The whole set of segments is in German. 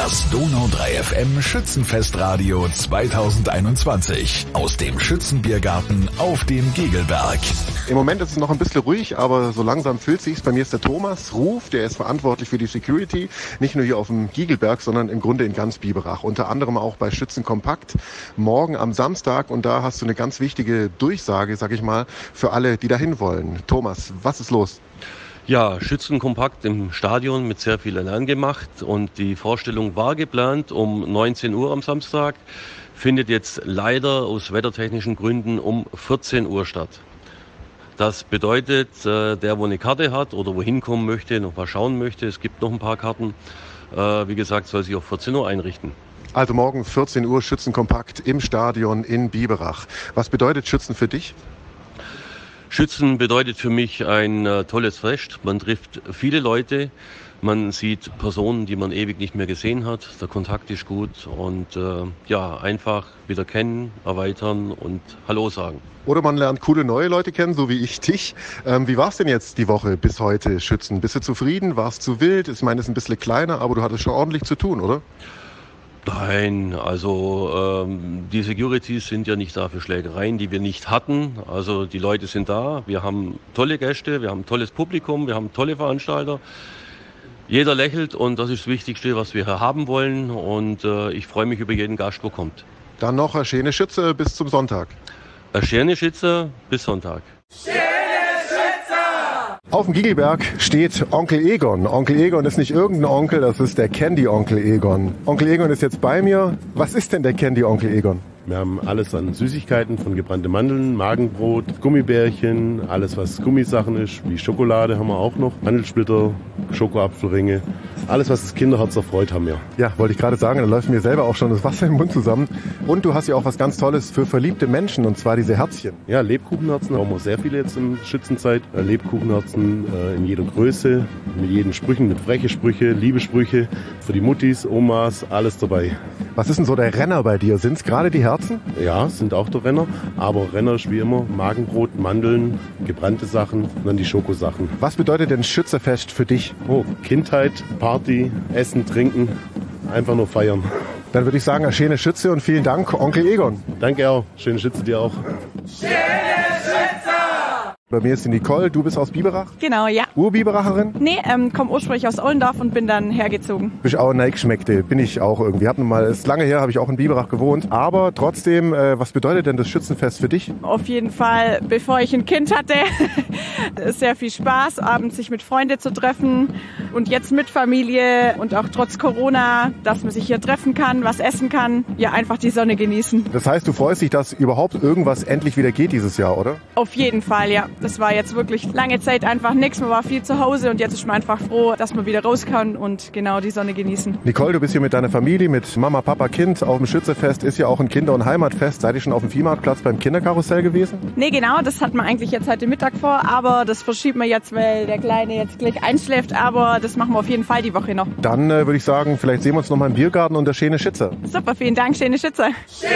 Das Donau 3 FM Schützenfestradio 2021 aus dem Schützenbiergarten auf dem Gegelberg. Im Moment ist es noch ein bisschen ruhig, aber so langsam füllt sich's. Bei mir ist der Thomas Ruf, der ist verantwortlich für die Security, nicht nur hier auf dem Gegelberg, sondern im Grunde in ganz Biberach. Unter anderem auch bei Schützenkompakt morgen am Samstag, und da hast du eine ganz wichtige Durchsage, sag ich mal, für alle, die dahin wollen. Thomas, was ist los? Ja, Schützenkompakt im Stadion mit sehr viel Elan gemacht, und die Vorstellung war geplant um 19 Uhr am Samstag, findet jetzt leider aus wettertechnischen Gründen um 14 Uhr statt. Das bedeutet, der, wo eine Karte hat oder wohin kommen möchte, noch mal schauen möchte, es gibt noch ein paar Karten, wie gesagt, soll sich auf 14 Uhr einrichten. Also morgen 14 Uhr Schützenkompakt im Stadion in Biberach. Was bedeutet Schützen für dich? Schützen bedeutet für mich ein tolles Fest. Man trifft viele Leute, man sieht Personen, die man ewig nicht mehr gesehen hat. Der Kontakt ist gut und einfach wieder kennen, erweitern und Hallo sagen. Oder man lernt coole neue Leute kennen, so wie ich dich. Wie war es denn jetzt die Woche bis heute, Schützen? Bist du zufrieden? War es zu wild? Ich meine, es ist ein bisschen kleiner, aber du hattest schon ordentlich zu tun, oder? Nein, also die Securities sind ja nicht da für Schlägereien, die wir nicht hatten. Also die Leute sind da, wir haben tolle Gäste, wir haben ein tolles Publikum, wir haben tolle Veranstalter. Jeder lächelt, und das ist das Wichtigste, was wir hier haben wollen, und ich freue mich über jeden Gast, der kommt. Dann noch eine schöne Schütze bis zum Sonntag. Eine schöne Schütze bis Sonntag. Auf dem Gegelberg steht Onkel Egon. Onkel Egon ist nicht irgendein Onkel, das ist der Candy-Onkel Egon. Onkel Egon ist jetzt bei mir. Was ist denn der Candy-Onkel Egon? Wir haben alles an Süßigkeiten, von gebrannte Mandeln, Magenbrot, Gummibärchen, alles was Gummisachen ist, wie Schokolade haben wir auch noch, Mandelsplitter, Schokoapfelringe. Alles, was das Kinderherz erfreut, haben wir. Ja, wollte ich gerade sagen, da läuft mir selber auch schon das Wasser im Mund zusammen. Und du hast ja auch was ganz Tolles für verliebte Menschen, und zwar diese Herzchen. Ja, Lebkuchenherzen haben wir sehr viele jetzt in Schützenzeit. Lebkuchenherzen in jeder Größe, mit jeden Sprüchen, mit freche Sprüche, Liebesprüche, für die Muttis, Omas, alles dabei. Was ist denn so der Renner bei dir? Sind es gerade die Herzen? Ja, sind auch der Renner, aber Renner ist wie immer Magenbrot, Mandeln, gebrannte Sachen und dann die Schokosachen. Was bedeutet denn Schützefest für dich? Oh, Kindheit, Party, Essen, Trinken, einfach nur feiern. Dann würde ich sagen, eine schöne Schütze und vielen Dank, Onkel Egon. Danke auch, schöne Schütze dir auch. Bei mir ist die Nicole, du bist aus Biberach? Genau, ja. Urbiberacherin? Nee, komme ursprünglich aus Ollendorf und bin dann hergezogen. Bist auch Neigschmeckte, bin ich auch irgendwie. Ist lange her, habe ich auch in Biberach gewohnt. Aber trotzdem, was bedeutet denn das Schützenfest für dich? Auf jeden Fall, bevor ich ein Kind hatte, sehr viel Spaß, abends sich mit Freunden zu treffen. Und jetzt mit Familie und auch trotz Corona, dass man sich hier treffen kann, was essen kann. Ja, einfach die Sonne genießen. Das heißt, du freust dich, dass überhaupt irgendwas endlich wieder geht dieses Jahr, oder? Auf jeden Fall, ja. Das war jetzt wirklich lange Zeit einfach nichts. Man war viel zu Hause, und jetzt ist man einfach froh, dass man wieder raus kann und genau die Sonne genießen. Nicole, du bist hier mit deiner Familie, mit Mama, Papa, Kind auf dem Schützefest. Ist ja auch ein Kinder- und Heimatfest. Seid ihr schon auf dem Viehmarktplatz beim Kinderkarussell gewesen? Nee, genau. Das hat man eigentlich jetzt heute Mittag vor. Aber das verschiebt man jetzt, weil der Kleine jetzt gleich einschläft. Aber das machen wir auf jeden Fall die Woche noch. Dann würde ich sagen, vielleicht sehen wir uns noch mal im Biergarten und der schöne Schütze. Super, vielen Dank, schöne Schütze.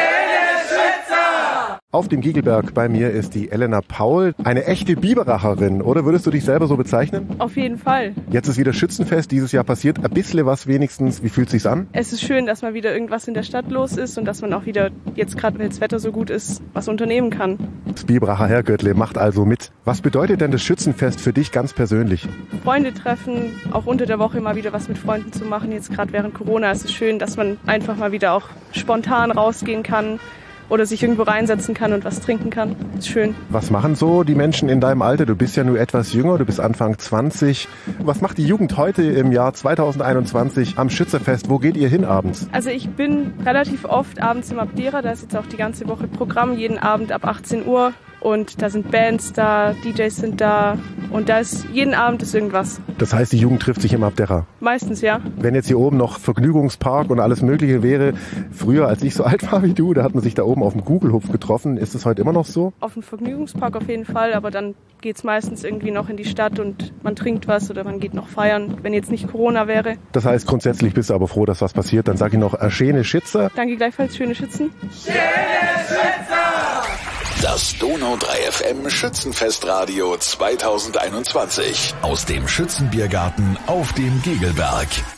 Auf dem Gegelberg bei mir ist die Elena Paul, eine echte Biberacherin, oder würdest du dich selber so bezeichnen? Auf jeden Fall. Jetzt ist wieder Schützenfest, dieses Jahr passiert ein bisschen was wenigstens. Wie fühlt es sich an? Es ist schön, dass mal wieder irgendwas in der Stadt los ist und dass man auch wieder, jetzt gerade weil das Wetter so gut ist, was unternehmen kann. Das Biberacher Herrgöttle macht also mit. Was bedeutet denn das Schützenfest für dich ganz persönlich? Freunde treffen, auch unter der Woche mal wieder was mit Freunden zu machen. Jetzt gerade während Corona ist es schön, dass man einfach mal wieder auch spontan rausgehen kann. Oder sich irgendwo reinsetzen kann und was trinken kann. Ist schön. Was machen so die Menschen in deinem Alter? Du bist ja nur etwas jünger, du bist Anfang 20. Was macht die Jugend heute im Jahr 2021 am Schützefest? Wo geht ihr hin abends? Also ich bin relativ oft abends im Abdera, da ist jetzt auch die ganze Woche Programm, jeden Abend ab 18 Uhr. Und da sind Bands da, DJs sind da und da ist jeden Abend ist irgendwas. Das heißt, die Jugend trifft sich im Abdera? Meistens, ja. Wenn jetzt hier oben noch Vergnügungspark und alles Mögliche wäre, früher als ich so alt war wie du, da hat man sich da oben auf dem Gugelhupf getroffen. Ist das heute immer noch so? Auf dem Vergnügungspark auf jeden Fall, aber dann geht's meistens irgendwie noch in die Stadt und man trinkt was oder man geht noch feiern, wenn jetzt nicht Corona wäre. Das heißt, grundsätzlich bist du aber froh, dass was passiert. Dann sag ich noch, schöne Schütze. Danke gleichfalls, schöne Schützen. Schöne Schütze! Das Donau 3 FM Schützenfestradio 2021 aus dem Schützenbiergarten auf dem Gegelberg.